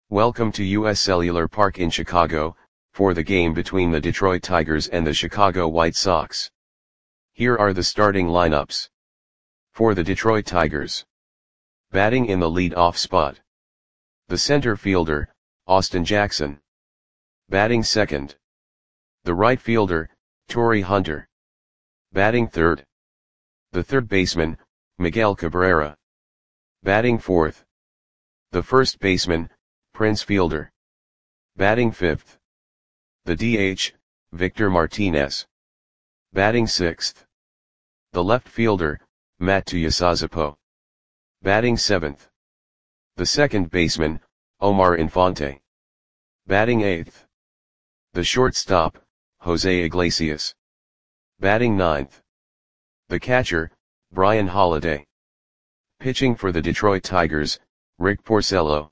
Welcome to US Cellular Park in Chicago, for the game between the Detroit Tigers and the Chicago White Sox. Here are the starting lineups. For the Detroit Tigers. Batting in the lead-off spot. The center fielder, Austin Jackson. Batting second. The right fielder, Torii Hunter. Batting third. The third baseman, Miguel Cabrera. Batting fourth. The first baseman, Prince Fielder. Batting fifth. The DH, Victor Martinez. Batting sixth. The left fielder, Matt Tuiasosopo. Batting seventh. The second baseman, Omar Infante. Batting eighth. The shortstop, Jose Iglesias. Batting ninth. The catcher, Brian Holiday. Pitching for the Detroit Tigers, Rick Porcello.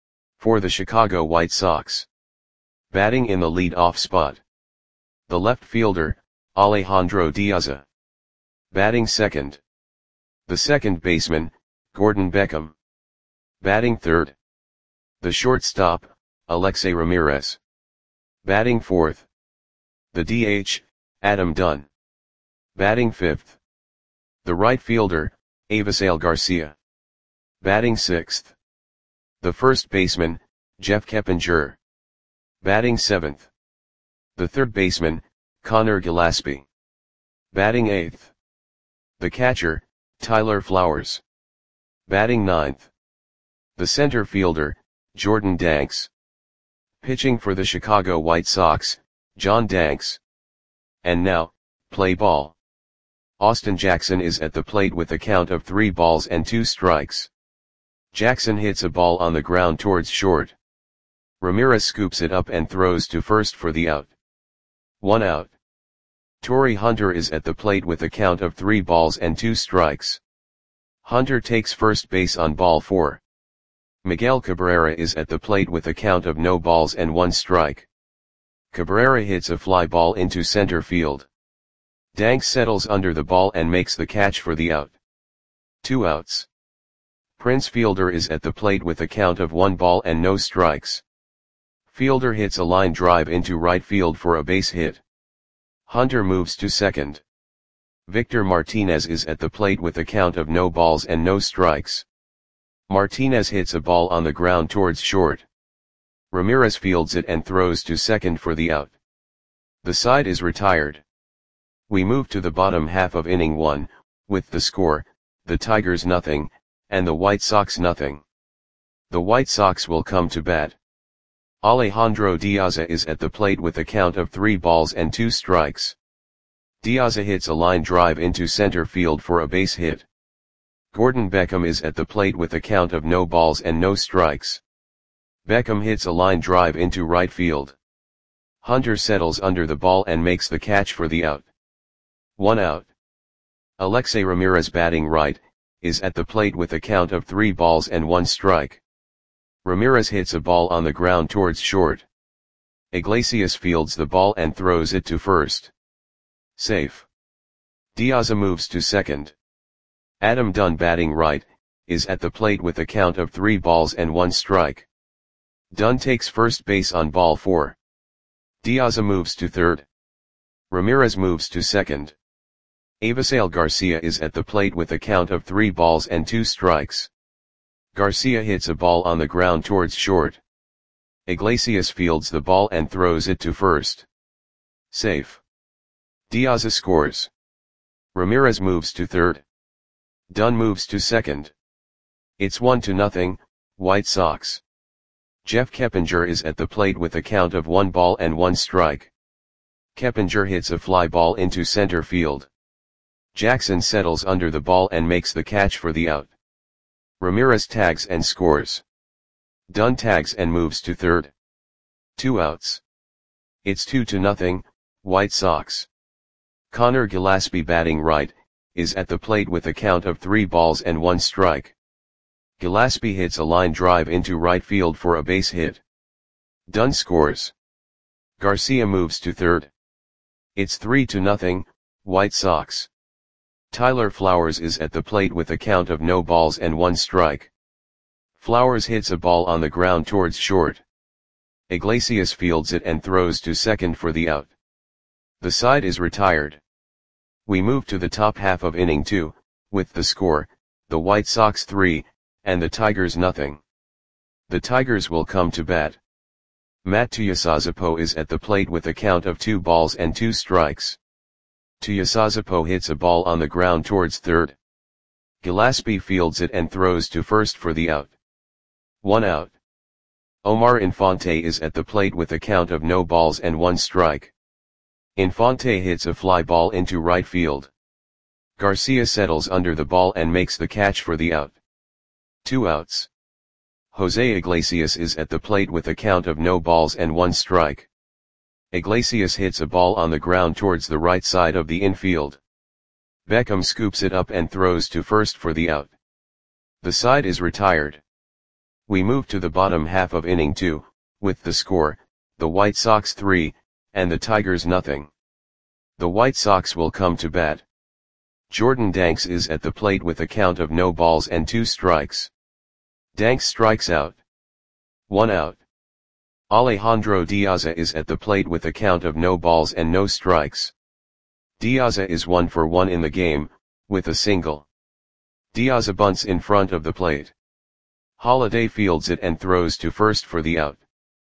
For the Chicago White Sox. Batting in the lead-off spot. The left fielder, Alejandro Diaza. Batting second. The second baseman, Gordon Beckham. Batting third. The shortstop, Alexei Ramirez. Batting fourth. The DH, Adam Dunn. Batting fifth. The right fielder, Avisail Garcia. Batting sixth. The first baseman, Jeff Keppinger. Batting seventh. The third baseman, Connor Gillaspie. Batting eighth. The catcher, Tyler Flowers. Batting ninth. The center fielder, Jordan Danks. Pitching for the Chicago White Sox, John Danks. And now, play ball. Austin Jackson is at the plate with a count of 3 balls and 2 strikes. Jackson hits a ball on the ground towards short. Ramirez scoops it up and throws to first for the out. 1 out. Torii Hunter is at the plate with a count of 3 balls and 2 strikes. Hunter takes first base on ball 4. Miguel Cabrera is at the plate with a count of no balls and 1 strike. Cabrera hits a fly ball into center field. Danks settles under the ball and makes the catch for the out. 2 outs. Prince Fielder is at the plate with a count of 1 ball and no strikes. Fielder hits a line drive into right field for a base hit. Hunter moves to second. Victor Martinez is at the plate with a count of no balls and no strikes. Martinez hits a ball on the ground towards short. Ramirez fields it and throws to second for the out. The side is retired. We move to the bottom half of inning 1, with the score, the Tigers nothing, and the White Sox nothing. The White Sox will come to bat. Alejandro Diaza is at the plate with a count of 3 balls and 2 strikes. Diaza hits a line drive into center field for a base hit. Gordon Beckham is at the plate with a count of no balls and no strikes. Beckham hits a line drive into right field. Hunter settles under the ball and makes the catch for the out. 1 out. Alexei Ramirez batting right, is at the plate with a count of 3 balls and 1 strike. Ramirez hits a ball on the ground towards short. Iglesias fields the ball and throws it to first. Safe. Diaza moves to second. Adam Dunn batting right, is at the plate with a count of 3 balls and 1 strike. Dunn takes first base on ball 4. Diaza moves to third. Ramirez moves to second. Avisail Garcia is at the plate with a count of 3 balls and 2 strikes. Garcia hits a ball on the ground towards short. Iglesias fields the ball and throws it to first. Safe. Diaza scores. Ramirez moves to third. Dunn moves to second. It's 1-0, White Sox. Jeff Keppinger is at the plate with a count of 1 ball and 1 strike. Keppinger hits a fly ball into center field. Jackson settles under the ball and makes the catch for the out. Ramirez tags and scores. Dunn tags and moves to third. 2 outs. It's 2-0, White Sox. Connor Gillaspie batting right, is at the plate with a count of 3 balls and 1 strike. Gillaspie hits a line drive into right field for a base hit. Dunn scores. Garcia moves to third. It's 3-0, White Sox. Tyler Flowers is at the plate with a count of no balls and 1 strike. Flowers hits a ball on the ground towards short. Iglesias fields it and throws to second for the out. The side is retired. We move to the top half of inning 2, with the score, the White Sox 3, and the Tigers nothing. The Tigers will come to bat. Matt Tuiasosopo is at the plate with a count of 2 balls and 2 strikes. Tuiasosopo hits a ball on the ground towards third. Gillaspie fields it and throws to first for the out. 1 out. Omar Infante is at the plate with a count of no balls and 1 strike. Infante hits a fly ball into right field. Garcia settles under the ball and makes the catch for the out. 2 outs. Jose Iglesias is at the plate with a count of no balls and 1 strike. Iglesias hits a ball on the ground towards the right side of the infield. Beckham scoops it up and throws to first for the out. The side is retired. We move to the bottom half of inning 2, with the score, the White Sox 3, and the Tigers nothing. The White Sox will come to bat. Jordan Danks is at the plate with a count of no balls and 2 strikes. Danks strikes out. 1 out. Alejandro Diaza is at the plate with a count of no balls and no strikes. Diaza is 1 for 1 in the game, with a single. Diaza bunts in front of the plate. Holiday fields it and throws to first for the out.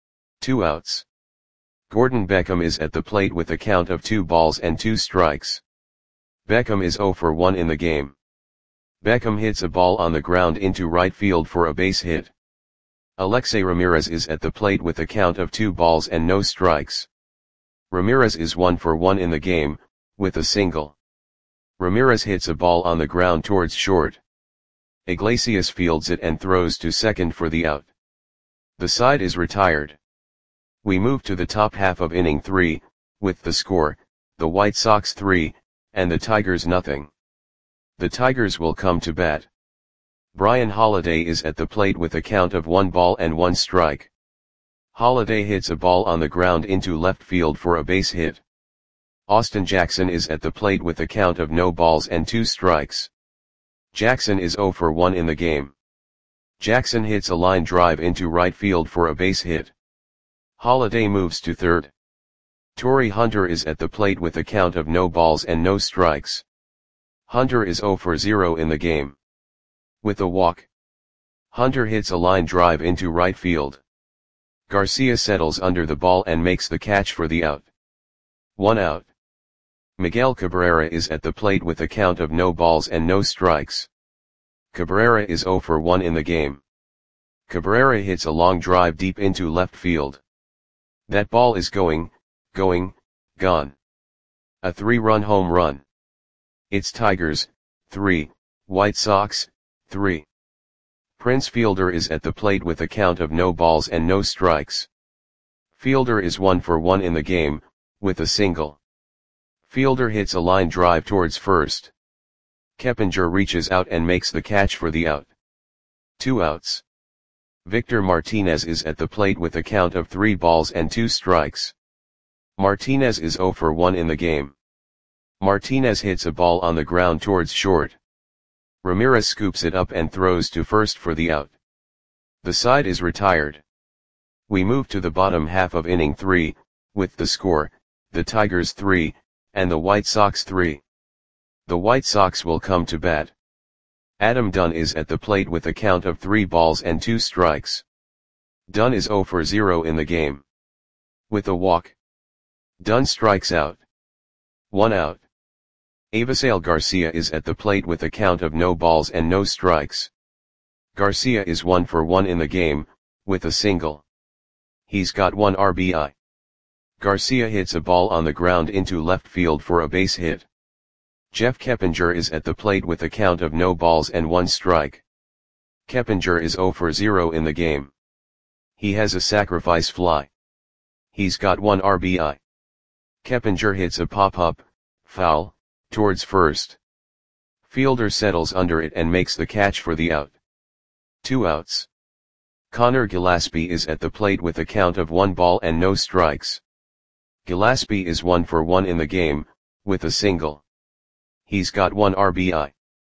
2 outs. Gordon Beckham is at the plate with a count of 2 balls and 2 strikes. Beckham is 0 for 1 in the game. Beckham hits a ball on the ground into right field for a base hit. Alexei Ramirez is at the plate with a count of 2 balls and no strikes. Ramirez is 1 for 1 in the game, with a single. Ramirez hits a ball on the ground towards short. Iglesias fields it and throws to second for the out. The side is retired. We move to the top half of inning 3, with the score, the White Sox 3, and the Tigers nothing. The Tigers will come to bat. Brian Holiday is at the plate with a count of 1 ball and 1 strike. Holiday hits a ball on the ground into left field for a base hit. Austin Jackson is at the plate with a count of no balls and 2 strikes. Jackson is 0 for 1 in the game. Jackson hits a line drive into right field for a base hit. Holiday moves to third. Torrey Hunter is at the plate with a count of no balls and no strikes. Hunter is 0 for 0 in the game. With a walk. Hunter hits a line drive into right field. Garcia settles under the ball and makes the catch for the out. 1 out. Miguel Cabrera is at the plate with a count of no balls and no strikes. Cabrera is 0 for 1 in the game. Cabrera hits a long drive deep into left field. That ball is gone. A 3-run home run. It's Tigers, 3, White Sox, 3. Prince Fielder is at the plate with a count of no balls and no strikes. Fielder is 1 for 1 in the game, with a single. Fielder hits a line drive towards first. Keppinger reaches out and makes the catch for the out. 2 outs. Victor Martinez is at the plate with a count of 3 balls and 2 strikes. Martinez is 0 for 1 in the game. Martinez hits a ball on the ground towards short. Ramirez scoops it up and throws to first for the out. The side is retired. We move to the bottom half of inning 3, with the score, the Tigers 3, and the White Sox 3. The White Sox will come to bat. Adam Dunn is at the plate with a count of 3 balls and 2 strikes. Dunn is 0 for 0 in the game. With a walk. Dunn strikes out. 1 out. Avisail Garcia is at the plate with a count of no balls and no strikes. Garcia is 1 for 1 in the game, with a single. He's got 1 RBI. Garcia hits a ball on the ground into left field for a base hit. Jeff Keppinger is at the plate with a count of no balls and 1 strike. Keppinger is 0 for 0 in the game. He has a sacrifice fly. He's got 1 RBI. Keppinger hits a pop-up, foul, towards first. Fielder settles under it and makes the catch for the out. 2 outs. Connor Gillaspie is at the plate with a count of 1 ball and no strikes. Gillaspie is 1 for 1 in the game, with a single. He's got 1 RBI.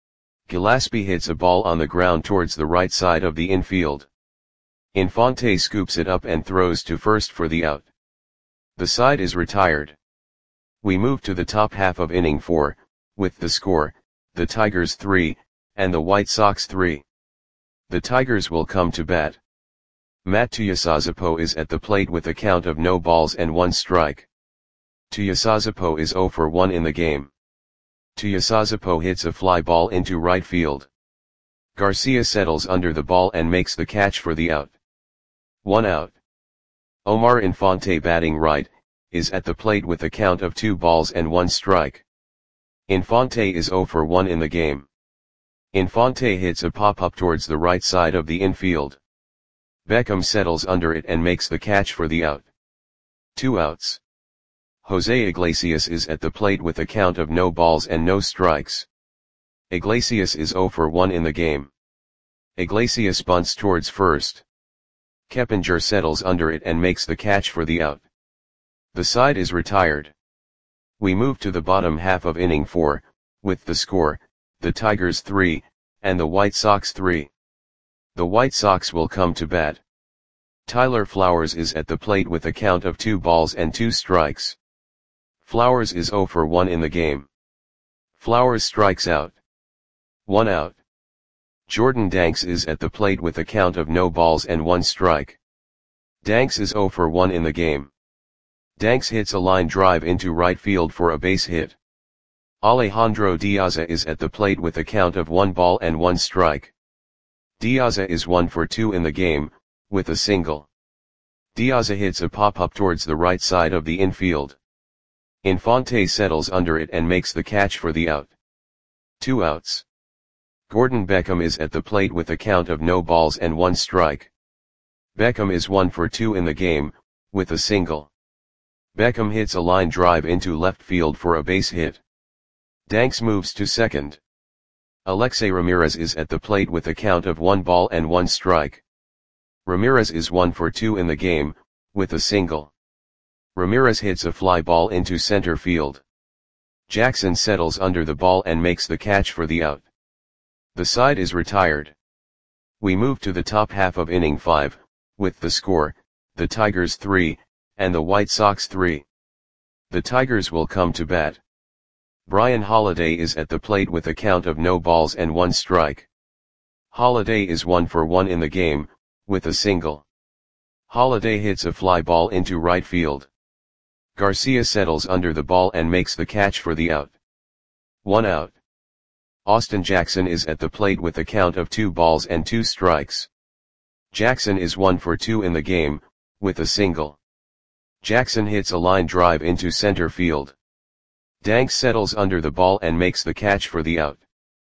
Gillespie hits a ball on the ground towards the right side of the infield. Infante scoops it up and throws to first for the out. The side is retired. We move to the top half of inning 4, with the score, the Tigers 3, and the White Sox 3. The Tigers will come to bat. Matt Tuiasosopo is at the plate with a count of no balls and 1 strike. Tuiasosopo is 0 for 1 in the game. Tuiasosopo hits a fly ball into right field. Garcia settles under the ball and makes the catch for the out. 1 out. Omar Infante, batting right, is at the plate with a count of 2 balls and 1 strike. Infante is 0 for 1 in the game. Infante hits a pop-up towards the right side of the infield. Beckham settles under it and makes the catch for the out. 2 outs. Jose Iglesias is at the plate with a count of no balls and no strikes. Iglesias is 0 for 1 in the game. Iglesias bunts towards first. Keppinger settles under it and makes the catch for the out. The side is retired. We move to the bottom half of inning 4, with the score, the Tigers 3, and the White Sox 3. The White Sox will come to bat. Tyler Flowers is at the plate with a count of 2 balls and 2 strikes. Flowers is 0 for 1 in the game. Flowers strikes out. 1 out. Jordan Danks is at the plate with a count of no balls and 1 strike. Danks is 0 for 1 in the game. Danks hits a line drive into right field for a base hit. Alejandro Diaza is at the plate with a count of 1 ball and 1 strike. Diaza is 1 for 2 in the game, with a single. Diaza hits a pop-up towards the right side of the infield. Infante settles under it and makes the catch for the out. 2 outs. Gordon Beckham is at the plate with a count of no balls and 1 strike. Beckham is 1 for 2 in the game, with a single. Beckham hits a line drive into left field for a base hit. Danks moves to second. Alexei Ramirez is at the plate with a count of 1 ball and 1 strike. Ramirez is 1 for 2 in the game, with a single. Ramirez hits a fly ball into center field. Jackson settles under the ball and makes the catch for the out. The side is retired. We move to the top half of inning 5, with the score, the Tigers 3, and the White Sox 3. The Tigers will come to bat. Brian Holiday is at the plate with a count of no balls and 1 strike. Holiday is 1 for 1 in the game, with a single. Holiday hits a fly ball into right field. Garcia settles under the ball and makes the catch for the out. 1 out. Austin Jackson is at the plate with a count of 2 balls and 2 strikes. Jackson is 1 for 2 in the game, with a single. Jackson hits a line drive into center field. Danks settles under the ball and makes the catch for the out.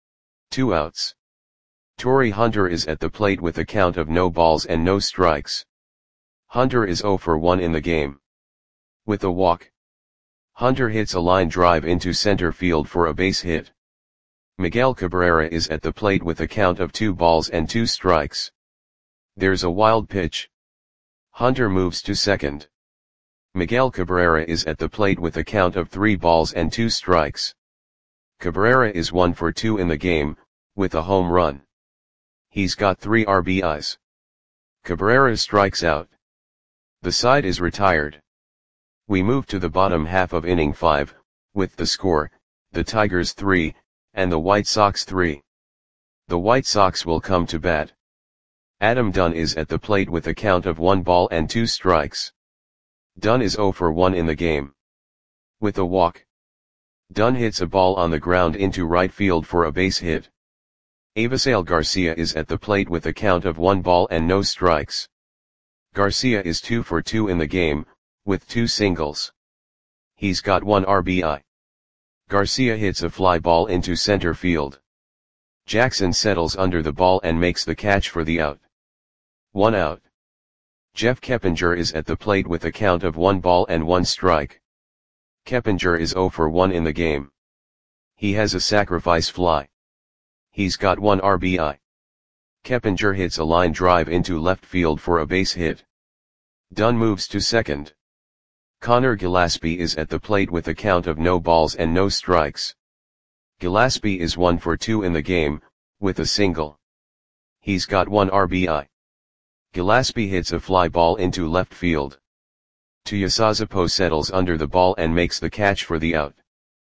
2 outs. Torrey Hunter is at the plate with a count of no balls and no strikes. Hunter is 0 for 1 in the game. With a walk. Hunter hits a line drive into center field for a base hit. Miguel Cabrera is at the plate with a count of 2 balls and 2 strikes. There's a wild pitch. Hunter moves to second. Miguel Cabrera is at the plate with a count of 3 balls and 2 strikes. Cabrera is 1 for 2 in the game, with a home run. He's got 3 RBIs. Cabrera strikes out. The side is retired. We move to the bottom half of inning 5, with the score, the Tigers 3, and the White Sox 3. The White Sox will come to bat. Adam Dunn is at the plate with a count of 1 ball and 2 strikes. Dunn is 0 for 1 in the game. With a walk. Dunn hits a ball on the ground into right field for a base hit. Avisail Garcia is at the plate with a count of 1 ball and no strikes. Garcia is 2 for 2 in the game, with 2 singles. He's got 1 RBI. Garcia hits a fly ball into center field. Jackson settles under the ball and makes the catch for the out. 1 out. Jeff Keppinger is at the plate with a count of 1 ball and 1 strike. Keppinger is 0 for 1 in the game. He has a sacrifice fly. He's got 1 RBI. Keppinger hits a line drive into left field for a base hit. Dunn moves to second. Connor Gillespie is at the plate with a count of no balls and no strikes. Gillespie is 1 for 2 in the game, with a single. He's got 1 RBI. Gillespie hits a fly ball into left field. Tuiasosopo settles under the ball and makes the catch for the out.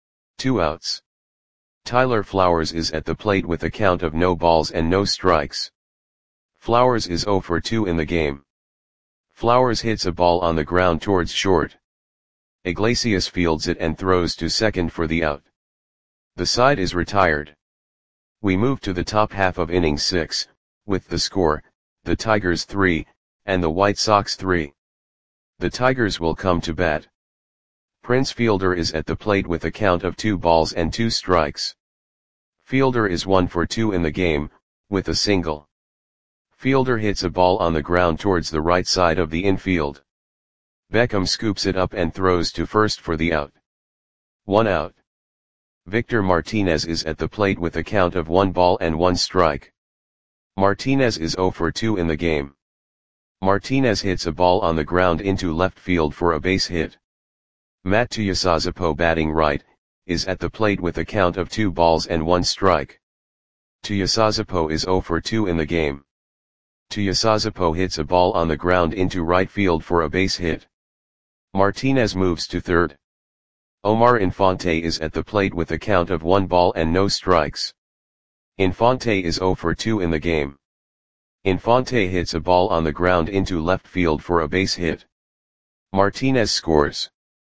2 outs. Tyler Flowers is at the plate with a count of no balls and no strikes. Flowers is 0 for 2 in the game. Flowers hits a ball on the ground towards short. Iglesias fields it and throws to second for the out. The side is retired. We move to the top half of inning 6, with the score, the Tigers 3, and the White Sox 3. The Tigers will come to bat. Prince Fielder is at the plate with a count of 2 balls and 2 strikes. Fielder is 1 for 2 in the game, with a single. Fielder hits a ball on the ground towards the right side of the infield. Beckham scoops it up and throws to first for the out. 1 out. Victor Martinez is at the plate with a count of 1 ball and 1 strike. Martinez is 0 for 2 in the game. Martinez hits a ball on the ground into left field for a base hit. Matt Tuiasosopo, batting right, is at the plate with a count of 2 balls and 1 strike. Tuiasosopo is 0 for 2 in the game. Tuiasosopo hits a ball on the ground into right field for a base hit. Martinez moves to third. Omar Infante is at the plate with a count of 1 ball and no strikes. Infante is 0 for 2 in the game. Infante hits a ball on the ground into left field for a base hit. Martinez scores.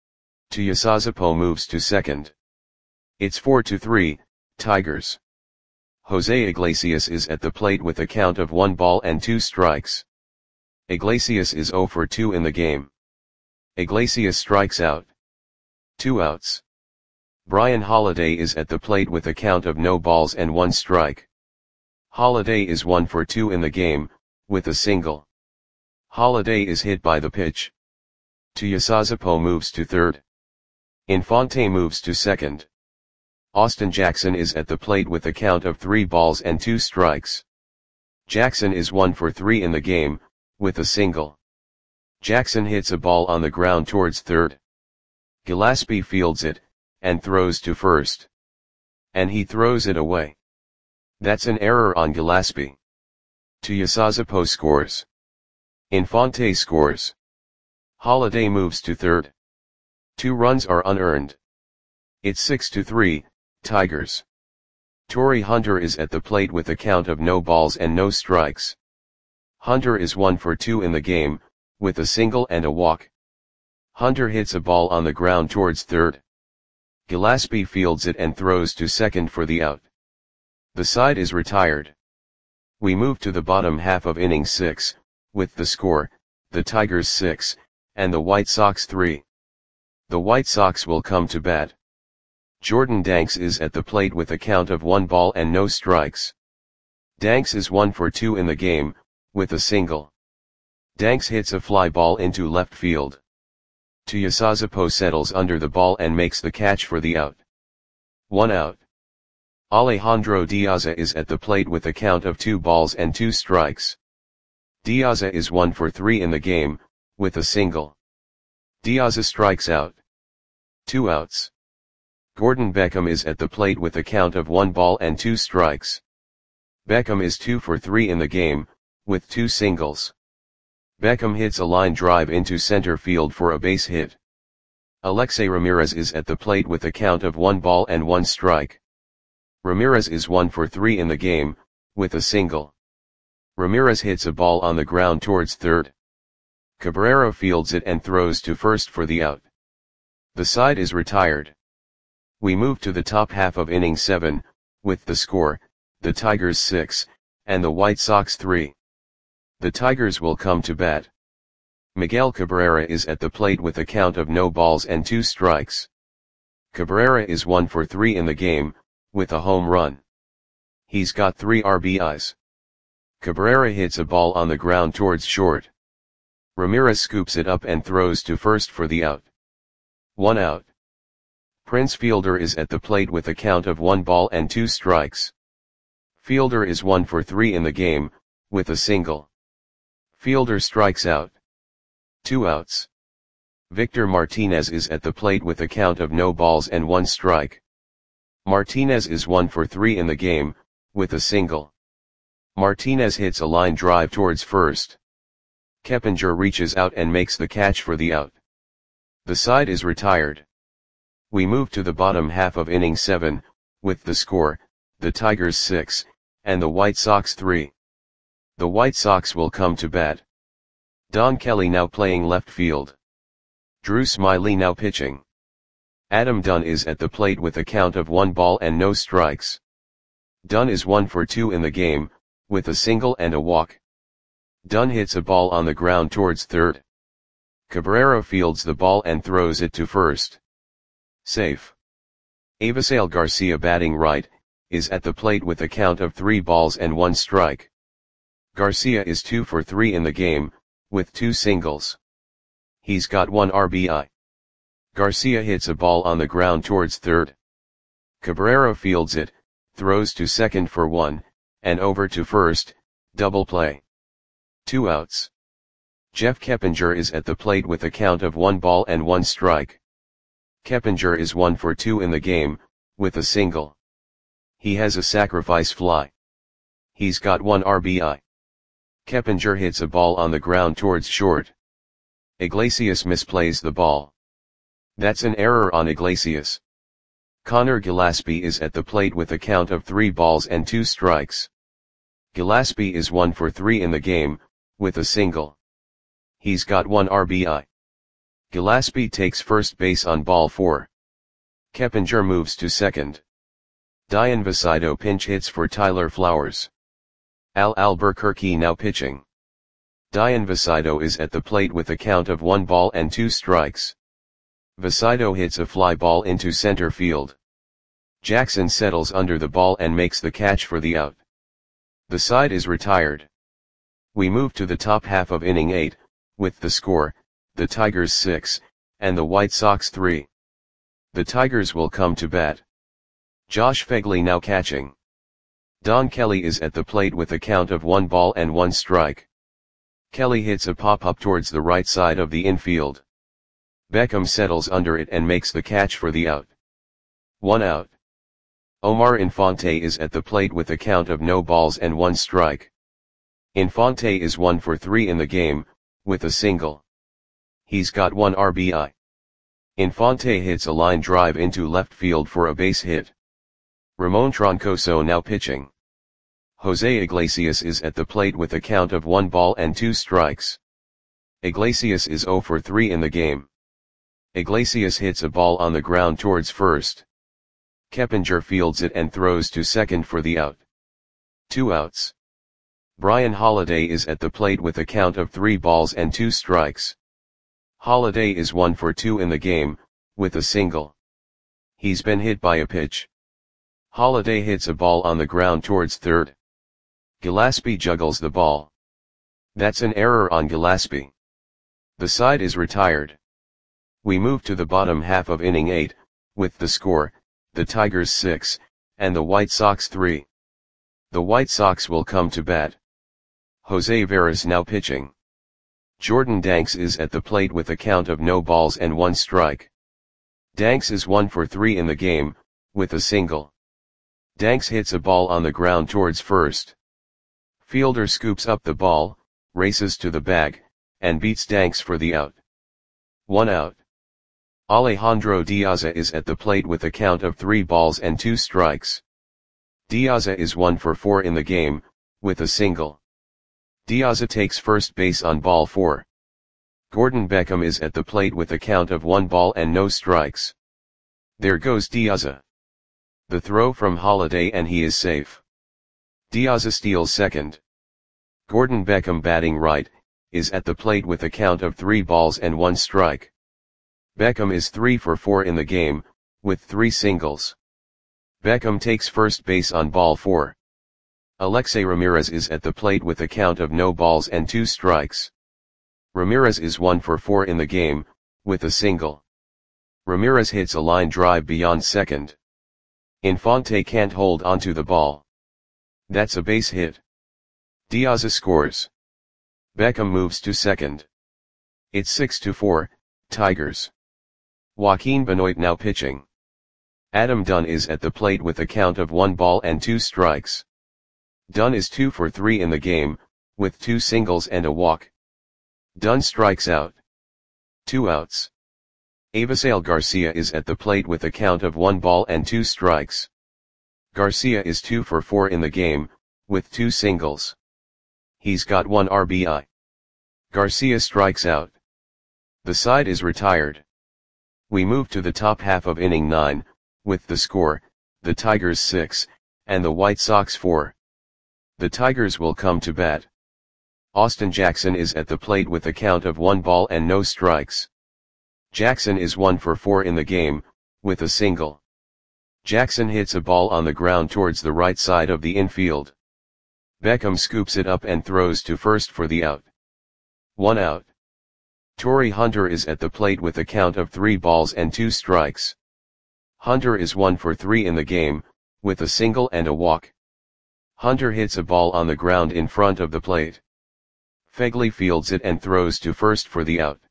Tuiasosopo moves to second. It's 4-3, Tigers. Jose Iglesias is at the plate with a count of 1 ball and 2 strikes. Iglesias is 0 for 2 in the game. Iglesias strikes out. 2 outs. Brian Holiday is at the plate with a count of no balls and 1 strike. Holiday is 1 for 2 in the game, with a single. Holiday is hit by the pitch. Tuiasosopo moves to third. Infante moves to second. Austin Jackson is at the plate with a count of 3 balls and 2 strikes. Jackson is 1 for 3 in the game, with a single. Jackson hits a ball on the ground towards third. Gillespie fields it, and throws to first. And he throws it away. That's an error on Gillespie. Tuiasosopo scores. Infante scores. Holiday moves to third. 2 runs are unearned. It's 6-3, Tigers. Torrey Hunter is at the plate with a count of no balls and no strikes. Hunter is 1 for 2 in the game, with a single and a walk. Hunter hits a ball on the ground towards third. Gillespie fields it and throws to second for the out. The side is retired. We move to the bottom half of inning 6, with the score, the Tigers 6, and the White Sox 3. The White Sox will come to bat. Jordan Danks is at the plate with a count of 1 ball and no strikes. Danks is 1 for 2 in the game, with a single. Danks hits a fly ball into left field. Tuiasosopo settles under the ball and makes the catch for the out. 1 out. Alejandro Diaza is at the plate with a count of 2 balls and 2 strikes. Diaza is 1 for 3 in the game, with a single. Diaza strikes out. 2 outs. Gordon Beckham is at the plate with a count of 1 ball and 2 strikes. Beckham is 2 for 3 in the game, with 2 singles. Beckham hits a line drive into center field for a base hit. Alexei Ramirez is at the plate with a count of 1 ball and 1 strike. Ramirez is 1 for 3 in the game, with a single. Ramirez hits a ball on the ground towards third. Cabrera fields it and throws to first for the out. The side is retired. We move to the top half of inning 7, with the score, the Tigers 6, and the White Sox 3. The Tigers will come to bat. Miguel Cabrera is at the plate with a count of no balls and 2 strikes. Cabrera is 1 for 3 in the game, with a home run. He's got 3 RBIs. Cabrera hits a ball on the ground towards short. Ramirez scoops it up and throws to first for the out. 1 out. Prince Fielder is at the plate with a count of 1 ball and 2 strikes. Fielder is 1 for 3 in the game, with a single. Fielder strikes out. 2 outs. Victor Martinez is at the plate with a count of no balls and 1 strike. Martinez is 1 for 3 in the game, with a single. Martinez hits a line drive towards first. Keppinger reaches out and makes the catch for the out. The side is retired. We move to the bottom half of inning 7, with the score, the Tigers 6, and the White Sox 3. The White Sox will come to bat. Don Kelly now playing left field. Drew Smyly now pitching. Adam Dunn is at the plate with a count of 1 ball and no strikes. Dunn is 1 for 2 in the game, with a single and a walk. Dunn hits a ball on the ground towards third. Cabrera fields the ball and throws it to first. Safe. Avisail Garcia batting right, is at the plate with a count of 3 balls and 1 strike. Garcia is 2 for 3 in the game, with 2 singles. He's got 1 RBI. Garcia hits a ball on the ground towards third. Cabrera fields it, throws to second for 1, and over to first, double play. 2 outs. Jeff Keppinger is at the plate with a count of 1 ball and 1 strike. Keppinger is 1 for 2 in the game, with a single. He has a sacrifice fly. He's got 1 RBI. Keppinger hits a ball on the ground towards short. Iglesias misplays the ball. That's an error on Iglesias. Connor Gillaspie is at the plate with a count of 3 balls and 2 strikes. Gillaspie is 1 for 3 in the game, with a single. He's got 1 RBI. Gillaspie takes first base on ball 4. Keppinger moves to second. Dian Vasido pinch hits for Tyler Flowers. Al Albuquerque now pitching. Dian Vasido is at the plate with a count of 1 ball and 2 strikes. Vasido hits a fly ball into center field. Jackson settles under the ball and makes the catch for the out. The side is retired. We move to the top half of inning 8, with the score, the Tigers 6, and the White Sox 3. The Tigers will come to bat. Josh Phegley now catching. Don Kelly is at the plate with a count of 1 ball and 1 strike. Kelly hits a pop-up towards the right side of the infield. Beckham settles under it and makes the catch for the out. 1 out. Omar Infante is at the plate with a count of no balls and 1 strike. Infante is 1 for 3 in the game, with a single. He's got 1 RBI. Infante hits a line drive into left field for a base hit. Ramon Troncoso now pitching. Jose Iglesias is at the plate with a count of 1 ball and 2 strikes. Iglesias is 0 for 3 in the game. Iglesias hits a ball on the ground towards first. Keppinger fields it and throws to second for the out. 2 outs. Brian Holiday is at the plate with a count of 3 balls and 2 strikes. Holiday is 1 for 2 in the game, with a single. He's been hit by a pitch. Holiday hits a ball on the ground towards third. Gillaspie juggles the ball. That's an error on Gillaspie. The side is retired. We move to the bottom half of inning 8, with the score, the Tigers 6, and the White Sox 3. The White Sox will come to bat. Jose Veras now pitching. Jordan Danks is at the plate with a count of no balls and 1 strike. Danks is 1 for 3 in the game, with a single. Danks hits a ball on the ground towards first. Fielder scoops up the ball, races to the bag, and beats Danks for the out. 1 out. Alejandro Diaza is at the plate with a count of 3 balls and 2 strikes. Diaza is 1 for 4 in the game, with a single. Diaza takes first base on ball 4. Gordon Beckham is at the plate with a count of 1 ball and no strikes. There goes Diaza. The throw from Holiday and he is safe. Diaza steals second. Gordon Beckham batting right, is at the plate with a count of 3 balls and 1 strike. Beckham is 3 for 4 in the game, with 3 singles. Beckham takes first base on ball 4. Alexei Ramirez is at the plate with a count of no balls and 2 strikes. Ramirez is 1 for 4 in the game, with a single. Ramirez hits a line drive beyond second. Infante can't hold onto the ball. That's a base hit. Diaza scores. Beckham moves to second. It's 6-4, Tigers. Joaquin Benoit now pitching. Adam Dunn is at the plate with a count of 1 ball and 2 strikes. Dunn is 2 for 3 in the game, with 2 singles and a walk. Dunn strikes out. 2 outs. Avisail Garcia is at the plate with a count of 1 ball and 2 strikes. Garcia is 2 for 4 in the game, with 2 singles. He's got 1 RBI. Garcia strikes out. The side is retired. We move to the top half of inning 9, with the score, the Tigers 6, and the White Sox 4. The Tigers will come to bat. Austin Jackson is at the plate with a count of 1 ball and no strikes. Jackson is 1 for 4 in the game, with a single. Jackson hits a ball on the ground towards the right side of the infield. Beckham scoops it up and throws to first for the out. 1 out. Torrey Hunter is at the plate with a count of 3 balls and 2 strikes. Hunter is 1 for 3 in the game, with a single and a walk. Hunter hits a ball on the ground in front of the plate. Fegley fields it and throws to first for the out.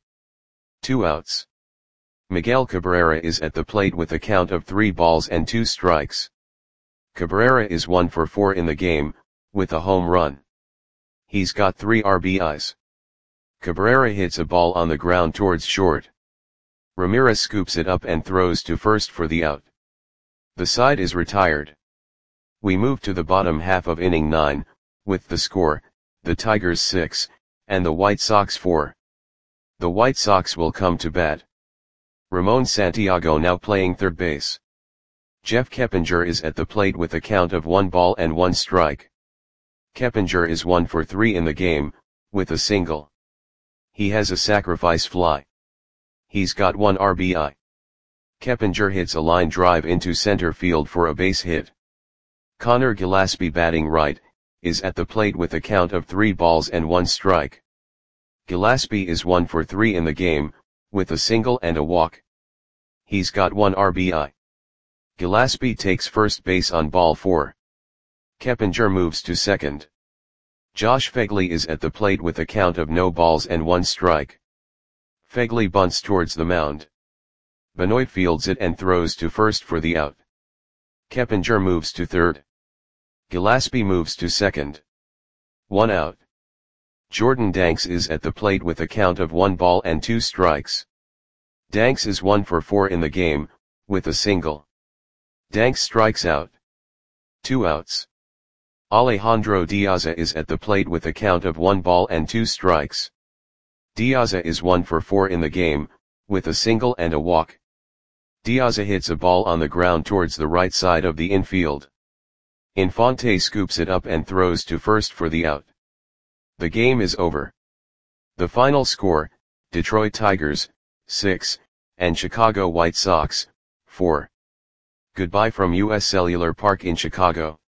2 outs. Miguel Cabrera is at the plate with a count of 3 balls and 2 strikes. Cabrera is 1 for 4 in the game, with a home run. He's got 3 RBIs. Cabrera hits a ball on the ground towards short. Ramirez scoops it up and throws to first for the out. The side is retired. We move to the bottom half of inning 9, with the score, the Tigers 6, and the White Sox 4. The White Sox will come to bat. Ramon Santiago now playing third base. Jeff Keppinger is at the plate with a count of 1 ball and 1 strike. Keppinger is 1 for 3 in the game, with a single. He has a sacrifice fly. He's got 1 RBI. Keppinger hits a line drive into center field for a base hit. Connor Gillaspie, batting right, is at the plate with a count of 3 balls and 1 strike. Gillaspie is 1 for 3 in the game, with a single and a walk. He's got 1 RBI. Gillaspie takes first base on ball 4. Keppinger moves to second. Josh Fegley is at the plate with a count of no balls and 1 strike. Fegley bunts towards the mound. Benoit fields it and throws to first for the out. Keppinger moves to third. Gillaspie moves to second. 1 out. Jordan Danks is at the plate with a count of 1 ball and 2 strikes. Danks is 1 for 4 in the game, with a single. Danks strikes out. 2 outs. Alejandro Diaza is at the plate with a count of 1 ball and 2 strikes. Diaza is 1 for 4 in the game, with a single and a walk. Diaza hits a ball on the ground towards the right side of the infield. Infante scoops it up and throws to first for the out. The game is over. The final score, Detroit Tigers, 6, and Chicago White Sox, 4. Goodbye from US Cellular Park in Chicago.